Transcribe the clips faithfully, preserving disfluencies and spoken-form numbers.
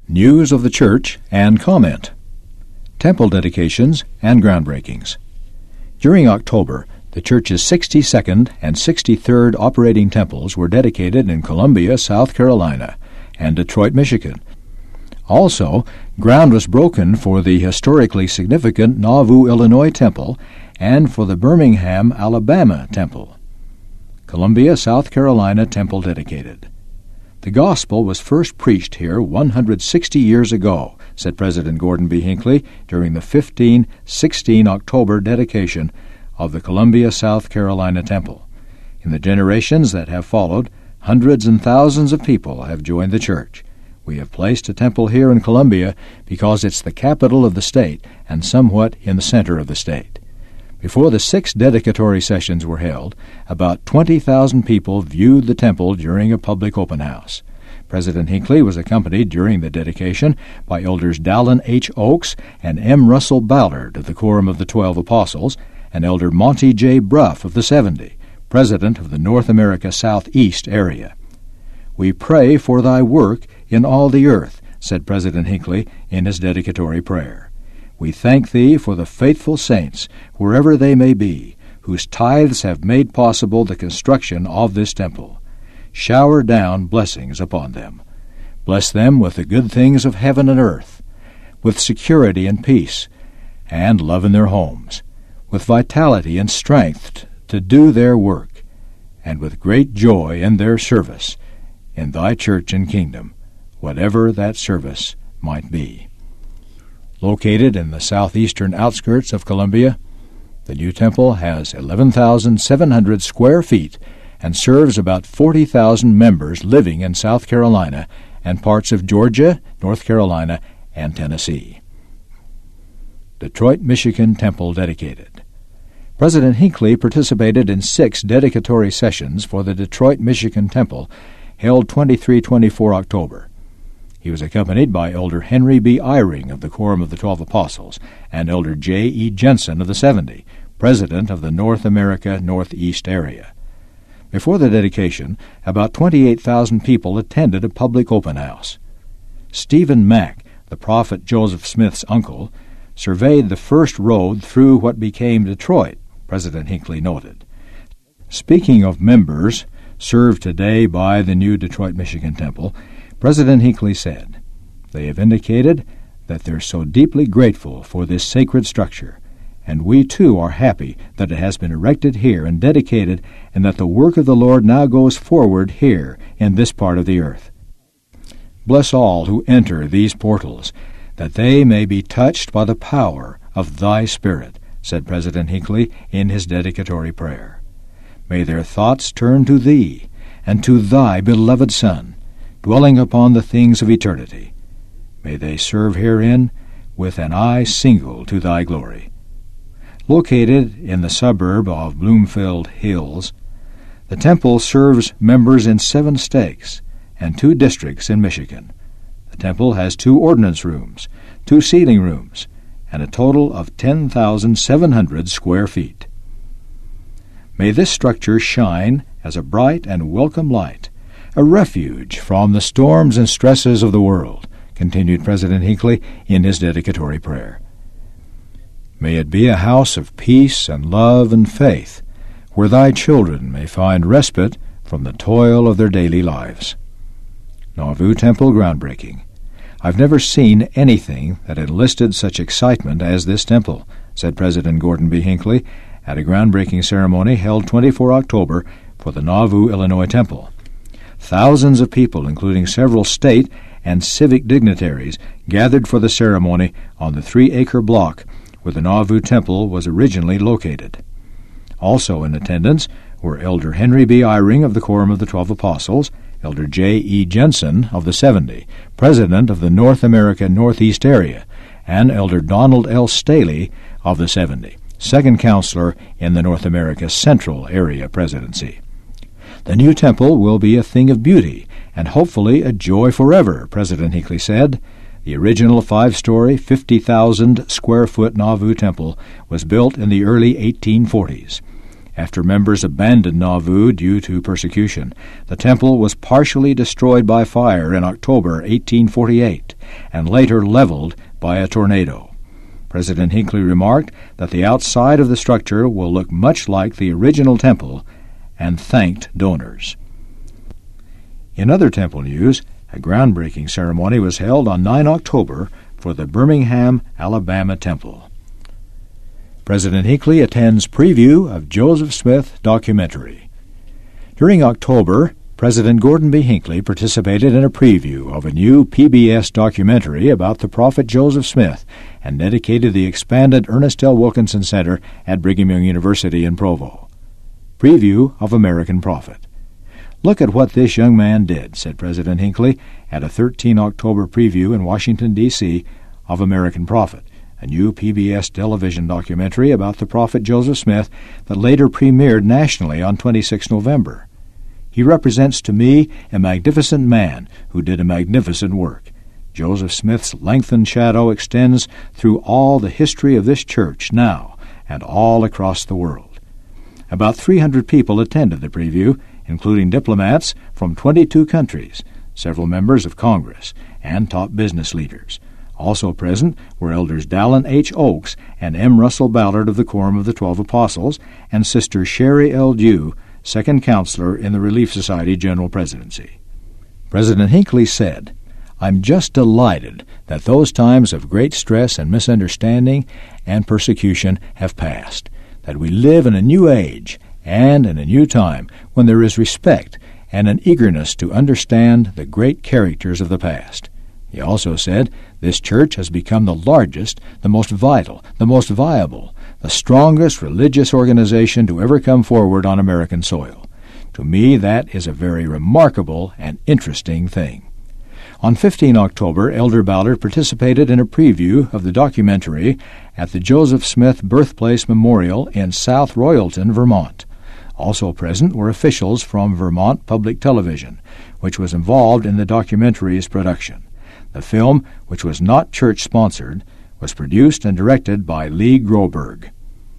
News of the Church and comment. Temple dedications and groundbreakings. During October, the Church's sixty-second and sixty-third operating temples were dedicated in Columbia, South Carolina, and Detroit, Michigan. Also, ground was broken for the historically significant Nauvoo, Illinois Temple and for the Birmingham, Alabama Temple. Columbia, South Carolina Temple dedicated. The gospel was first preached here one hundred sixty years ago, said President Gordon B. Hinckley during the fifteen sixteen October dedication of the Columbia, South Carolina Temple. In the generations that have followed, hundreds and thousands of people have joined the church. We have placed a temple here in Columbia because it's the capital of the state and somewhat in the center of the state. Before the six dedicatory sessions were held, about twenty thousand people viewed the temple during a public open house. President Hinckley was accompanied during the dedication by Elders Dallin H. Oaks and M. Russell Ballard of the Quorum of the Twelve Apostles, and Elder Monty J. Bruff of the Seventy, President of the North America Southeast area. "We pray for thy work in all the earth," said President Hinckley in his dedicatory prayer. "We thank thee for the faithful saints, wherever they may be, whose tithes have made possible the construction of this temple. Shower down blessings upon them. Bless them with the good things of heaven and earth, with security and peace, and love in their homes, with vitality and strength to do their work, and with great joy in their service in thy church and kingdom, whatever that service might be." Located in the southeastern outskirts of Columbia, the new temple has eleven thousand seven hundred square feet and serves about forty thousand members living in South Carolina and parts of Georgia, North Carolina, and Tennessee. Detroit, Michigan Temple dedicated. President Hinckley participated in six dedicatory sessions for the Detroit, Michigan Temple held twenty-three twenty-four October. He was accompanied by Elder Henry B. Eyring of the Quorum of the Twelve Apostles and Elder J. E. Jensen of the Seventy, President of the North America Northeast area. Before the dedication, about twenty-eight thousand people attended a public open house. Stephen Mack, the prophet Joseph Smith's uncle, surveyed the first road through what became Detroit, President Hinckley noted. Speaking of members served today by the new Detroit, Michigan Temple, President Hinckley said, "They have indicated that they're so deeply grateful for this sacred structure, and we too are happy that it has been erected here and dedicated, and that the work of the Lord now goes forward here in this part of the earth. Bless all who enter these portals, that they may be touched by the power of thy Spirit," said President Hinckley in his dedicatory prayer. "May their thoughts turn to thee and to thy beloved Son, dwelling upon the things of eternity. May they serve herein with an eye single to thy glory." Located in the suburb of Bloomfield Hills, the temple serves members in seven states and two districts in Michigan. The temple has two ordinance rooms, two sealing rooms, and a total of ten thousand seven hundred square feet. May this structure shine as a bright and welcome light, a refuge from the storms and stresses of the world, continued President Hinckley in his dedicatory prayer. May it be a house of peace and love and faith, where thy children may find respite from the toil of their daily lives. Nauvoo Temple groundbreaking. "I've never seen anything that enlisted such excitement as this temple," said President Gordon B. Hinckley at a groundbreaking ceremony held twenty-fourth October for the Nauvoo, Illinois Temple. Thousands of people, including several state and civic dignitaries, gathered for the ceremony on the three-acre block where the Nauvoo Temple was originally located. Also in attendance were Elder Henry B. Eyring of the Quorum of the Twelve Apostles, Elder J. E. Jensen of the Seventy, President of the North America Northeast area, and Elder Donald L. Staley of the Seventy, Second Counselor in the North America Central Area Presidency. "The new temple will be a thing of beauty, and hopefully a joy forever," President Hinckley said. The original five-story, fifty thousand square foot Nauvoo Temple was built in the early eighteen forties, After members abandoned Nauvoo due to persecution, the temple was partially destroyed by fire in October eighteen forty-eight and later leveled by a tornado. President Hinckley remarked that the outside of the structure will look much like the original temple, and thanked donors. In other temple news, a groundbreaking ceremony was held on the ninth of October for the Birmingham, Alabama temple. President Hinckley attends preview of Joseph Smith documentary. During October, President Gordon B. Hinckley participated in a preview of a new P B S documentary about the prophet Joseph Smith and dedicated the expanded Ernest L. Wilkinson Center at Brigham Young University in Provo. Preview of American Prophet. "Look at what this young man did," said President Hinckley at a the thirteenth of October preview in Washington, D C of American Prophet, a new P B S television documentary about the prophet Joseph Smith that later premiered nationally on the twenty-sixth of November. "He represents to me a magnificent man who did a magnificent work. Joseph Smith's lengthened shadow extends through all the history of this church now and all across the world." About three hundred people attended the preview, including diplomats from twenty-two countries, several members of Congress, and top business leaders. Also present were Elders Dallin H. Oaks and M. Russell Ballard of the Quorum of the Twelve Apostles, and Sister Sherry L. Dew, second counselor in the Relief Society General Presidency. President Hinckley said, "I'm just delighted that those times of great stress and misunderstanding and persecution have passed, that we live in a new age and in a new time when there is respect and an eagerness to understand the great characters of the past." He also said, "This church has become the largest, the most vital, the most viable, the strongest religious organization to ever come forward on American soil. To me, that is a very remarkable and interesting thing." On the fifteenth of October, Elder Ballard participated in a preview of the documentary at the Joseph Smith Birthplace Memorial in South Royalton, Vermont. Also present were officials from Vermont Public Television, which was involved in the documentary's production. The film, which was not church-sponsored, was produced and directed by Lee Groberg.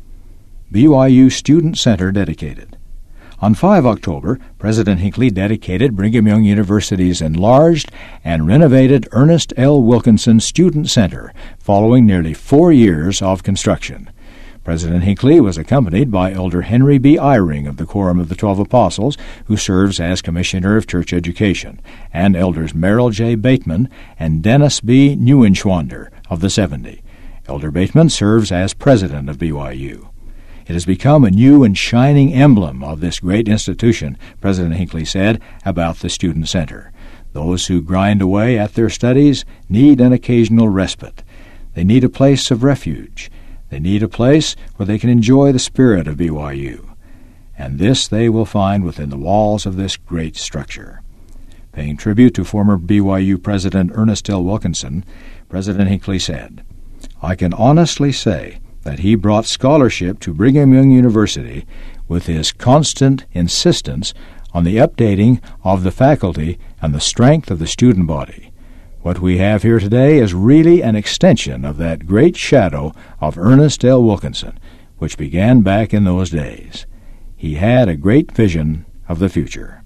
B Y U Student Center dedicated. On the fifth of October, President Hinckley dedicated Brigham Young University's enlarged and renovated Ernest L. Wilkinson Student Center, following nearly four years of construction. President Hinckley was accompanied by Elder Henry B. Eyring of the Quorum of the Twelve Apostles, who serves as Commissioner of Church Education, and Elders Merrill J. Bateman and Dennis B. Neuenschwander of the Seventy. Elder Bateman serves as President of B Y U. It has become a new and shining emblem of this great institution, President Hinckley said about the Student Center. Those who grind away at their studies need an occasional respite. They need a place of refuge. They need a place where they can enjoy the spirit of B Y U. And this they will find within the walls of this great structure. Paying tribute to former B Y U President Ernest L. Wilkinson, President Hinckley said, "I can honestly say that he brought scholarship to Brigham Young University with his constant insistence on the updating of the faculty and the strength of the student body. What we have here today is really an extension of that great shadow of Ernest L. Wilkinson, which began back in those days. He had a great vision of the future."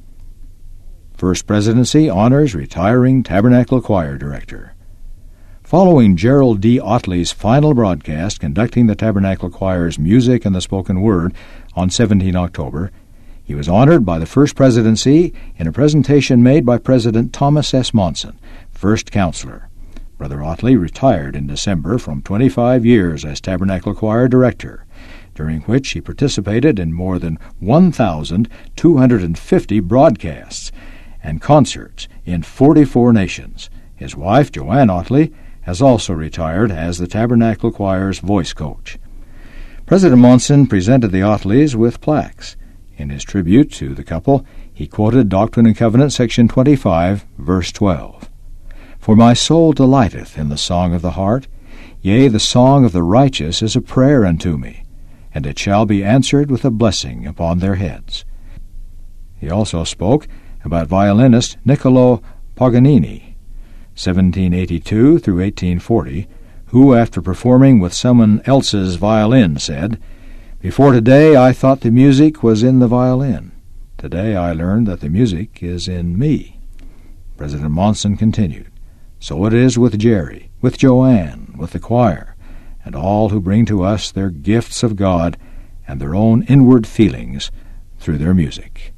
First Presidency honors retiring Tabernacle Choir Director. Following Gerald D. Otley's final broadcast conducting the Tabernacle Choir's music and the spoken word on the seventeenth of October, he was honored by the First Presidency in a presentation made by President Thomas S. Monson, first counselor. Brother Otley retired in December from twenty-five years as Tabernacle Choir Director, during which he participated in more than one thousand two hundred fifty broadcasts and concerts in forty-four nations. His wife, Joanne Otley, has also retired as the Tabernacle Choir's voice coach. President Monson presented the Otleys with plaques. In his tribute to the couple, he quoted Doctrine and Covenants, section twenty-five, verse twelve. "For my soul delighteth in the song of the heart, yea, the song of the righteous is a prayer unto me, and it shall be answered with a blessing upon their heads." He also spoke about violinist Niccolo Paganini, seventeen eighty-two through eighteen forty, who, after performing with someone else's violin, said, Before today, I thought the music was in the violin. Today, I learned that the music is in me." President Monson continued, "So it is with Jerry, with Joanne, with the choir, and all who bring to us their gifts of God and their own inward feelings through their music."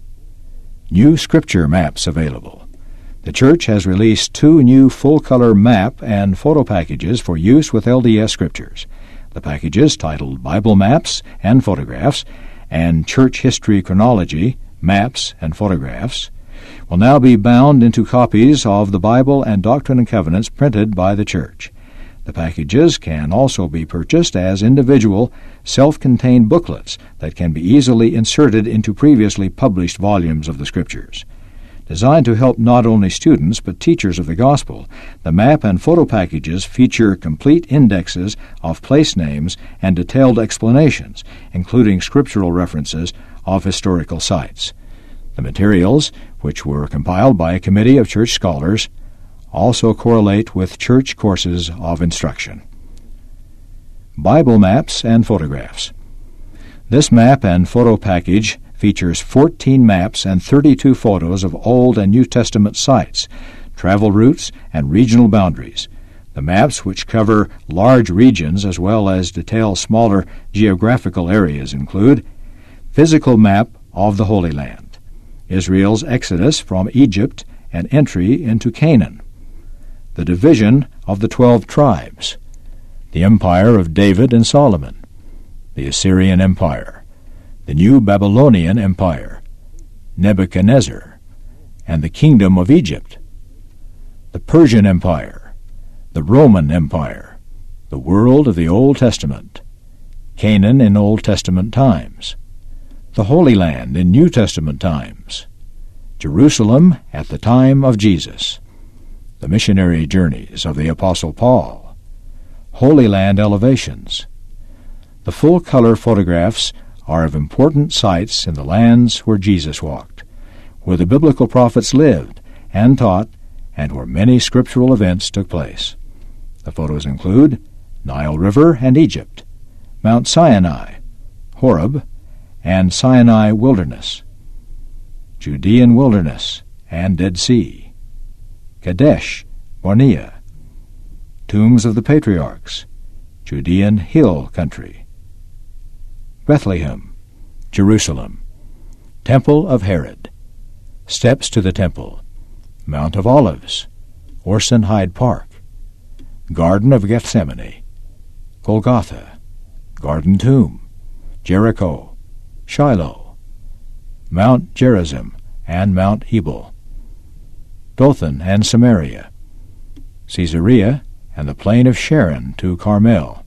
New Scripture maps available. The Church has released two new full-color map and photo packages for use with L D S Scriptures. The packages, titled Bible Maps and Photographs and Church History Chronology, Maps and Photographs, will now be bound into copies of the Bible and Doctrine and Covenants printed by the Church. The packages can also be purchased as individual, self-contained booklets that can be easily inserted into previously published volumes of the Scriptures. Designed to help not only students but teachers of the Gospel, the map and photo packages feature complete indexes of place names and detailed explanations, including scriptural references of historical sites. The materials, which were compiled by a committee of church scholars, also correlate with church courses of instruction. Bible Maps and Photographs. This map and photo package features fourteen maps and thirty-two photos of Old and New Testament sites, travel routes, and regional boundaries. The maps, which cover large regions as well as detail smaller geographical areas, include physical map of the Holy Land, Israel's exodus from Egypt and entry into Canaan, the division of the twelve tribes, the empire of David and Solomon, the Assyrian Empire, the new Babylonian Empire, Nebuchadnezzar, and the Kingdom of Egypt, the Persian Empire, the Roman Empire, the world of the Old Testament, Canaan in Old Testament times, the Holy Land in New Testament times, Jerusalem at the time of Jesus, the missionary journeys of the Apostle Paul, Holy Land elevations. The full-color photographs are of important sites in the lands where Jesus walked, where the biblical prophets lived and taught, and where many scriptural events took place. The photos include Nile River and Egypt, Mount Sinai, Horeb, and Sinai Wilderness, Judean Wilderness and Dead Sea, Kadesh, Barnea, Tombs of the Patriarchs, Judean Hill Country, Bethlehem, Jerusalem, Temple of Herod, Steps to the Temple, Mount of Olives, Orson Hyde Park, Garden of Gethsemane, Golgotha, Garden Tomb, Jericho, Shiloh, Mount Gerizim and Mount Ebal, Dothan and Samaria, Caesarea and the plain of Sharon to Carmel,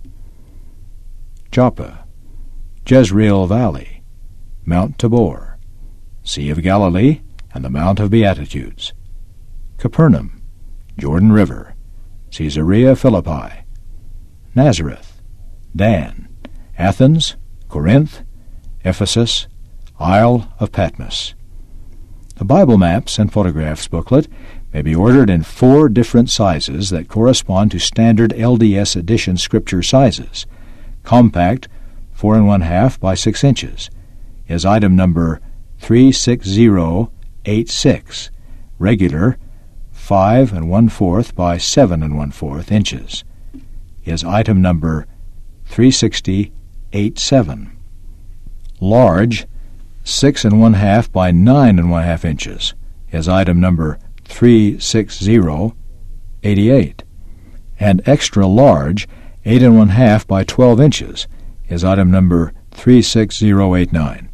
Joppa, Jezreel Valley, Mount Tabor, Sea of Galilee and the Mount of Beatitudes, Capernaum, Jordan River, Caesarea Philippi, Nazareth, Dan, Athens, Corinth, Ephesus, Isle of Patmos. The Bible Maps and Photographs booklet may be ordered in four different sizes that correspond to standard L D S edition scripture sizes. Compact, four and one half by six inches, is item number three six zero eight six. Regular, five and one fourth by seven and one fourth inches, is item number three sixty eighty-seven. Large, six and one half by nine and one half inches, is item number three sixty eighty-eight, and extra large, eight and one half by twelve inches, is item number three sixty eighty-nine.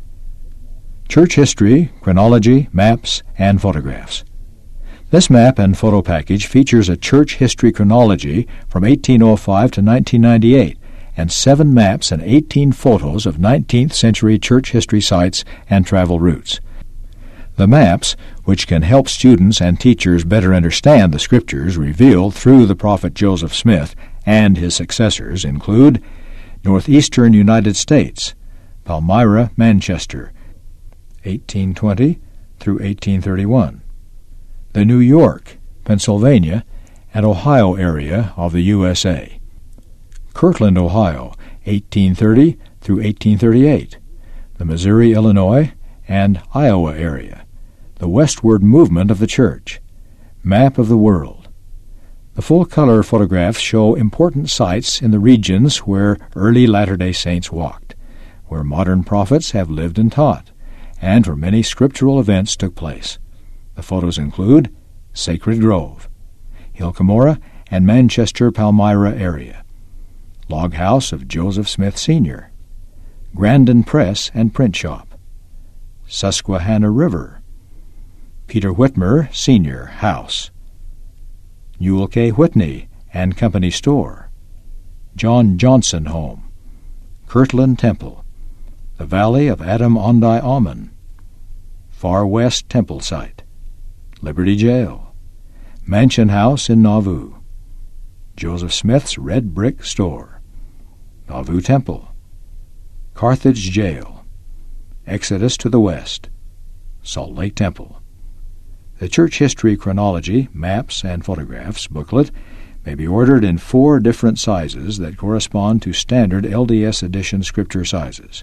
Church History, Chronology, Maps, and Photographs. This map and photo package features a church history chronology from eighteen oh five to nineteen ninety-eight and seven maps and eighteen photos of nineteenth century church history sites and travel routes. The maps, which can help students and teachers better understand the scriptures revealed through the prophet Joseph Smith and his successors, include Northeastern United States, Palmyra, Manchester, eighteen twenty through eighteen thirty-one, the New York, Pennsylvania, and Ohio area of the U S A, Kirtland, Ohio, eighteen thirty through eighteen thirty-eight, the Missouri, Illinois, and Iowa area, the westward movement of the church, map of the world. The full-color photographs show important sites in the regions where early Latter-day Saints walked, where modern prophets have lived and taught, and where many scriptural events took place. The photos include Sacred Grove, Hill Cumorah and Manchester, Palmyra area, Log House of Joseph Smith Senior, Grandin Press and Print Shop, Susquehanna River, Peter Whitmer Senior House, Newell K. Whitney and Company Store, John Johnson Home, Kirtland Temple, the Valley of Adam Ondi Alman, Far West Temple Site, Liberty Jail, Mansion House in Nauvoo, Joseph Smith's Red Brick Store, Nauvoo Temple, Carthage Jail, Exodus to the West, Salt Lake Temple. The Church History Chronology, Maps, and Photographs booklet may be ordered in four different sizes that correspond to standard L D S edition scripture sizes.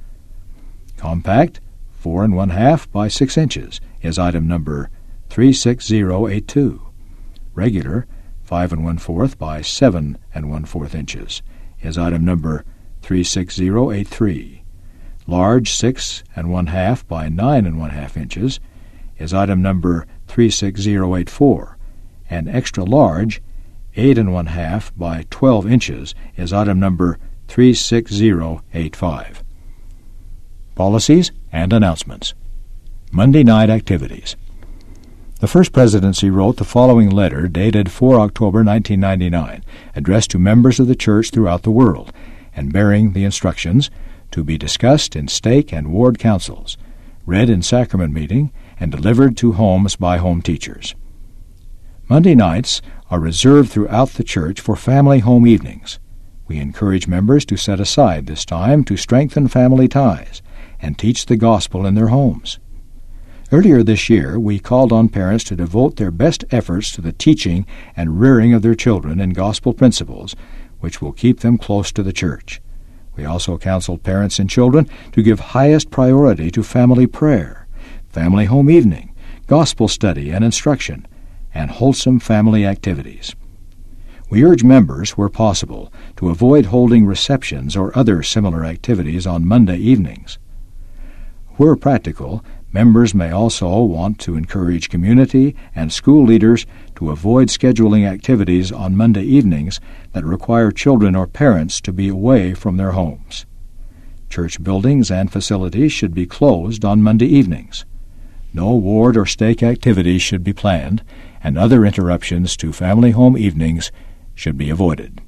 Compact, four and one half by six inches, is item number three six zero eight two. Regular, five and one fourth by seven and one fourth inches, is item number three six zero eight three. Large, six and one half by nine and one half inches, is item number three six zero eight four, and extra large, eight and one half by twelve inches, is item number three six zero eight five. Policies and announcements. Monday night activities. The First Presidency wrote the following letter dated the fourth of October nineteen ninety-nine, addressed to members of the church throughout the world, and bearing the instructions to be discussed in stake and ward councils, read in sacrament meeting, and delivered to homes by home teachers. Monday nights are reserved throughout the church for family home evenings. We encourage members to set aside this time to strengthen family ties and teach the gospel in their homes. Earlier this year, we called on parents to devote their best efforts to the teaching and rearing of their children in gospel principles, which will keep them close to the church. We also counseled parents and children to give highest priority to family prayer, family home evening, gospel study and instruction, and wholesome family activities. We urge members, where possible, to avoid holding receptions or other similar activities on Monday evenings. Where practical, members may also want to encourage community and school leaders to avoid scheduling activities on Monday evenings that require children or parents to be away from their homes. Church buildings and facilities should be closed on Monday evenings. No ward or stake activities should be planned, and other interruptions to family home evenings should be avoided.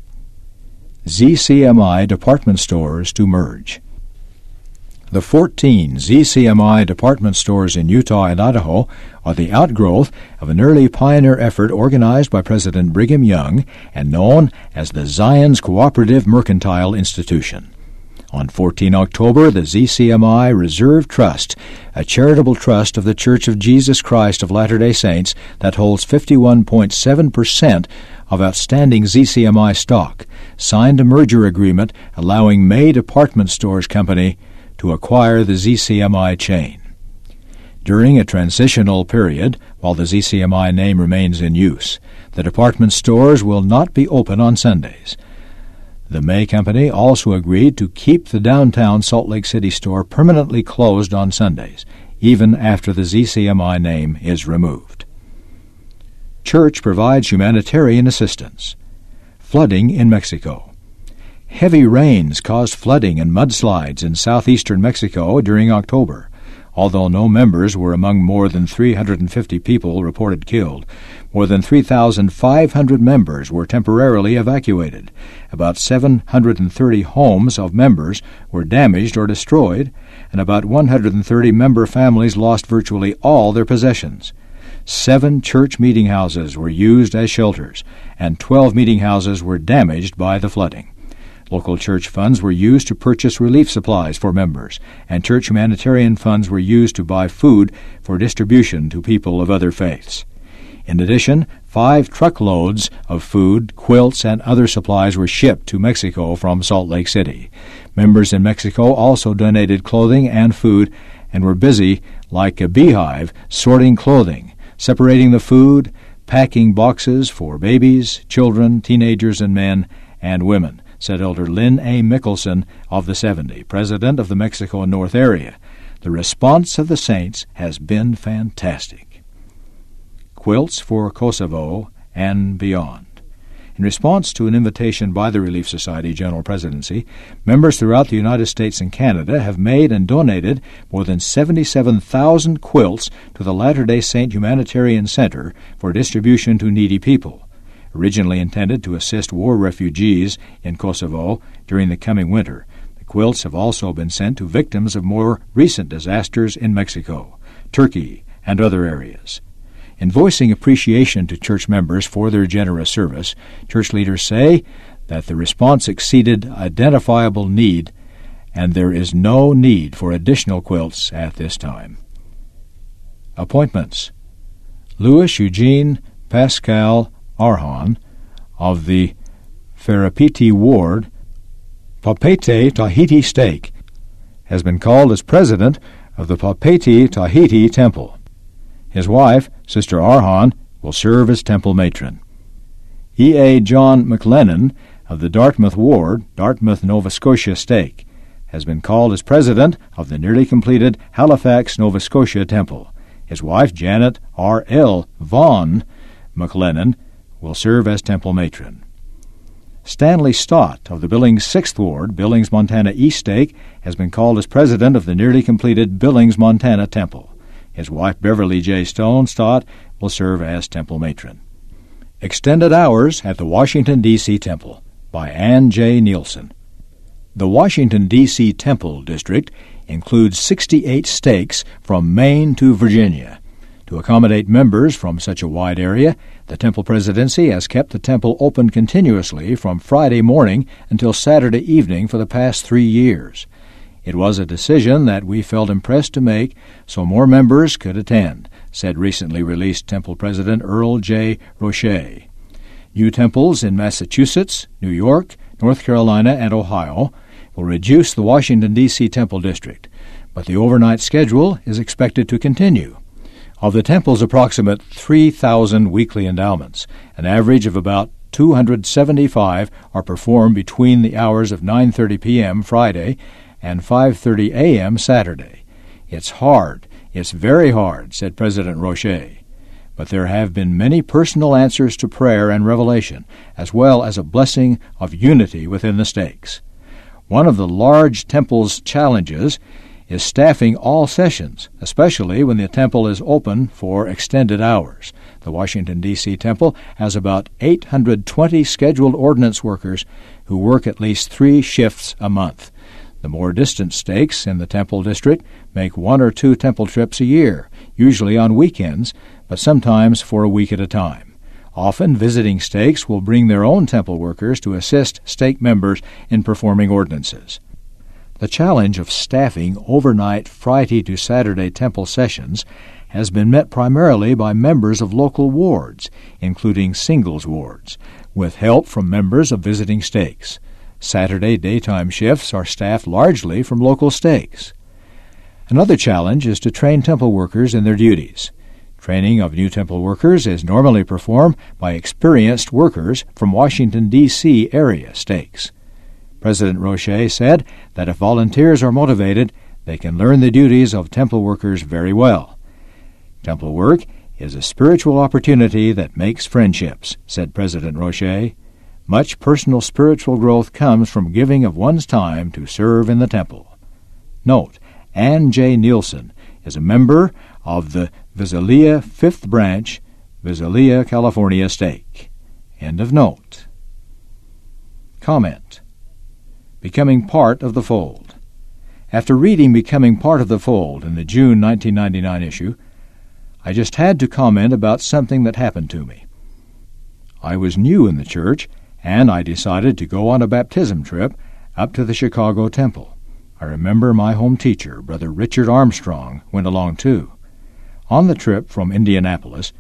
Z C M I department stores to merge. The fourteen Z C M I department stores in Utah and Idaho are the outgrowth of an early pioneer effort organized by President Brigham Young and known as the Zion's Cooperative Mercantile Institution. On the fourteenth of October, the Z C M I Reserve Trust, a charitable trust of the Church of Jesus Christ of Latter-day Saints that holds fifty-one point seven percent of outstanding Z C M I stock, signed a merger agreement allowing May Department Stores Company to acquire the Z C M I chain. During a transitional period, while the Z C M I name remains in use, the department stores will not be open on Sundays. The May Company also agreed to keep the downtown Salt Lake City store permanently closed on Sundays, even after the Z C M I name is removed. Church provides humanitarian assistance. Flooding in Mexico. Heavy rains caused flooding and mudslides in southeastern Mexico during October. Although no members were among more than three hundred fifty people reported killed, more than three thousand five hundred members were temporarily evacuated. About seven hundred thirty homes of members were damaged or destroyed, and about one hundred thirty member families lost virtually all their possessions. Seven church meeting houses were used as shelters, and twelve meeting houses were damaged by the flooding. Local church funds were used to purchase relief supplies for members, and church humanitarian funds were used to buy food for distribution to people of other faiths. In addition, five truckloads of food, quilts, and other supplies were shipped to Mexico from Salt Lake City. Members in Mexico also donated clothing and food and were busy, like a beehive, sorting clothing, separating the food, packing boxes for babies, children, teenagers, and men and women, said Elder Lynn A. Mickelson of the seventy, president of the Mexico North area. The response of the saints has been fantastic. Quilts for Kosovo and beyond. In response to an invitation by the Relief Society General Presidency, members throughout the United States and Canada have made and donated more than seventy-seven thousand quilts to the Latter-day Saint Humanitarian Center for distribution to needy people. Originally intended to assist war refugees in Kosovo during the coming winter, the quilts have also been sent to victims of more recent disasters in Mexico, Turkey, and other areas. In voicing appreciation to church members for their generous service, church leaders say that the response exceeded identifiable need, and there is no need for additional quilts at this time. Appointments. Louis Eugene Pascal Arhan of the Ferapiti Ward, Papeete Tahiti Stake, has been called as president of the Papeete Tahiti Temple. His wife, Sister Arhan, will serve as temple matron. E A. John McLennan of the Dartmouth Ward, Dartmouth, Nova Scotia Stake, has been called as president of the nearly completed Halifax, Nova Scotia Temple. His wife, Janet R. L. Vaughn McLennan, will serve as temple matron. Stanley Stott of the Billings Sixth Ward, Billings, Montana East Stake, has been called as president of the nearly completed Billings, Montana Temple. His wife, Beverly J. Stone Stott, will serve as temple matron. Extended Hours at the Washington, D C Temple by Ann J. Nielsen. The Washington, D C Temple District includes sixty-eight stakes from Maine to Virginia. To accommodate members from such a wide area, the Temple Presidency has kept the temple open continuously from Friday morning until Saturday evening for the past three years. It was a decision that we felt impressed to make so more members could attend, said recently released Temple President Earl J. Roche. New temples in Massachusetts, New York, North Carolina, and Ohio will reduce the Washington, D C Temple District, but the overnight schedule is expected to continue. Of the temple's approximate three thousand weekly endowments, an average of about two hundred seventy-five are performed between the hours of nine thirty p.m. Friday and five thirty a.m. Saturday. It's hard, it's very hard, said President Roche. But there have been many personal answers to prayer and revelation, as well as a blessing of unity within the stakes. One of the large temple's challenges is staffing all sessions, especially when the temple is open for extended hours. The Washington, D C Temple has about eight hundred twenty scheduled ordinance workers who work at least three shifts a month. The more distant stakes in the Temple District make one or two temple trips a year, usually on weekends, but sometimes for a week at a time. Often visiting stakes will bring their own temple workers to assist stake members in performing ordinances. The challenge of staffing overnight Friday to Saturday temple sessions has been met primarily by members of local wards, including singles wards, with help from members of visiting stakes. Saturday daytime shifts are staffed largely from local stakes. Another challenge is to train temple workers in their duties. Training of new temple workers is normally performed by experienced workers from Washington, D C area stakes. President Roche said that if volunteers are motivated, they can learn the duties of temple workers very well. Temple work is a spiritual opportunity that makes friendships, said President Roche. Much personal spiritual growth comes from giving of one's time to serve in the temple. Note, Ann J. Nielsen is a member of the Visalia Fifth Branch, Visalia, California Stake. End of note. Comment. Becoming Part of the Fold. After reading Becoming Part of the Fold in the June nineteen ninety-nine issue, I just had to comment about something that happened to me. I was new in the church, and I decided to go on a baptism trip up to the Chicago Temple. I remember my home teacher, Brother Richard Armstrong, went along too. On the trip from Indianapolis,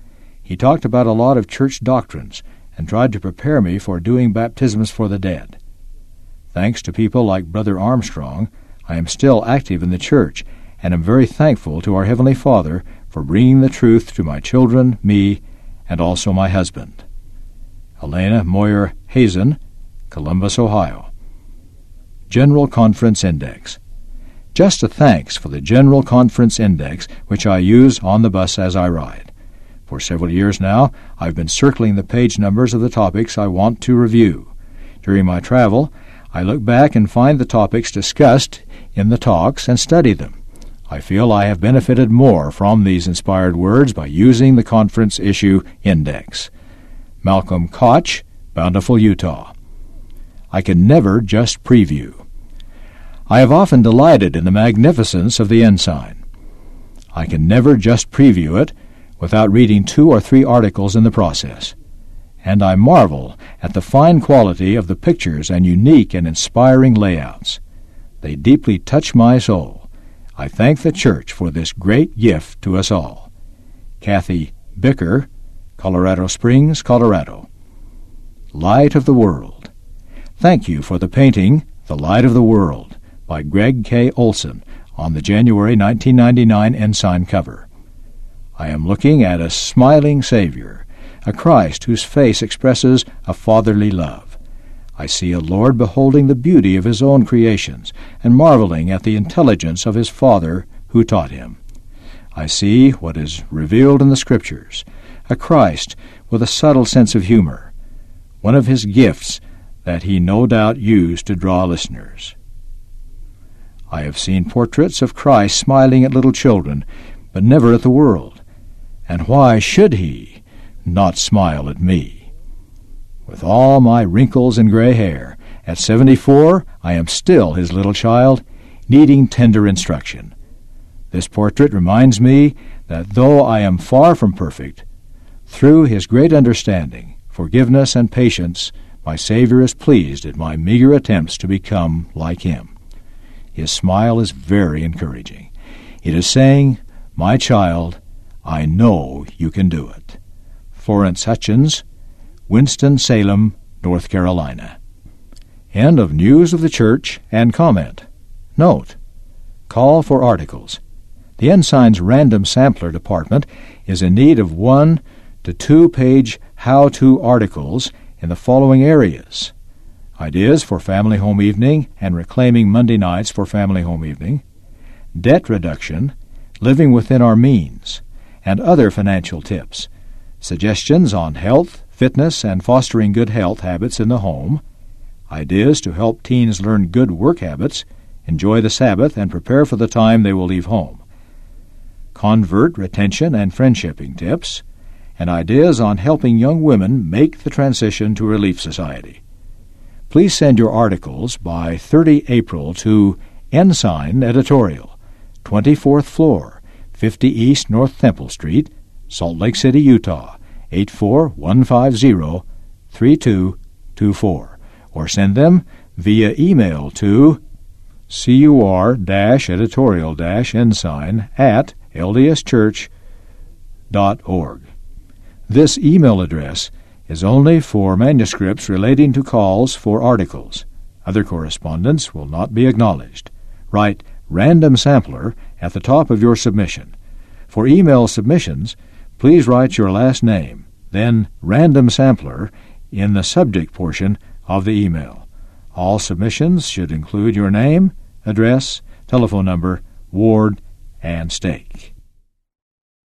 He talked about a lot of church doctrines and tried to prepare me for doing baptisms for the dead. Thanks to people like Brother Armstrong, I am still active in the church and am very thankful to our Heavenly Father for bringing the truth to my children, me, and also my husband. Elena Moyer Hazen, Columbus, Ohio. General Conference Index. Just a thanks for the General Conference Index, which I use on the bus as I ride. For several years now, I've been circling the page numbers of the topics I want to review. During my travel, I look back and find the topics discussed in the talks and study them. I feel I have benefited more from these inspired words by using the Conference Issue Index. Malcolm Koch, Bountiful, Utah. I can never just preview. I have often delighted in the magnificence of the Ensign. I can never just preview it without reading two or three articles in the process. And I marvel at the fine quality of the pictures and unique and inspiring layouts. They deeply touch my soul. I thank the Church for this great gift to us all. Kathy Bicker, Colorado Springs, Colorado. Light of the World. Thank you for the painting, The Light of the World, by Greg K. Olson, on the January nineteen ninety-nine Ensign cover. I am looking at a smiling Savior, a Christ whose face expresses a fatherly love. I see a Lord beholding the beauty of his own creations and marveling at the intelligence of his Father who taught him. I see what is revealed in the Scriptures, a Christ with a subtle sense of humor, one of his gifts that he no doubt used to draw listeners. I have seen portraits of Christ smiling at little children, but never at the world. And why should he not smile at me? With all my wrinkles and gray hair, at seventy-four I am still his little child, needing tender instruction. This portrait reminds me that though I am far from perfect, through his great understanding, forgiveness, and patience, my Savior is pleased at my meager attempts to become like him. His smile is very encouraging. It is saying, "My child, I know you can do it." Florence Hutchins, Winston-Salem, North Carolina. End of News of the Church and Comment. Note: Call for articles. The Ensign's Random Sampler Department is in need of one to two-page how-to articles in the following areas: ideas for family home evening and reclaiming Monday nights for family home evening, debt reduction, living within our means, and other financial tips, suggestions on health, fitness, and fostering good health habits in the home, ideas to help teens learn good work habits, enjoy the Sabbath, and prepare for the time they will leave home, convert retention and friendshipping tips, and ideas on helping young women make the transition to Relief Society. Please send your articles by the thirtieth of April to Ensign Editorial, twenty-fourth floor, fifty East North Temple Street, Salt Lake City, Utah, eight four one five zero, three two two four, or send them via email to cur-editorial-ensign at l d s church dot org. This email address is only for manuscripts relating to calls for articles. Other correspondence will not be acknowledged. Write Random Sampler at the top of your submission. For email submissions, please write your last name, then Random Sampler in the subject portion of the email. All submissions should include your name, address, telephone number, ward, and stake.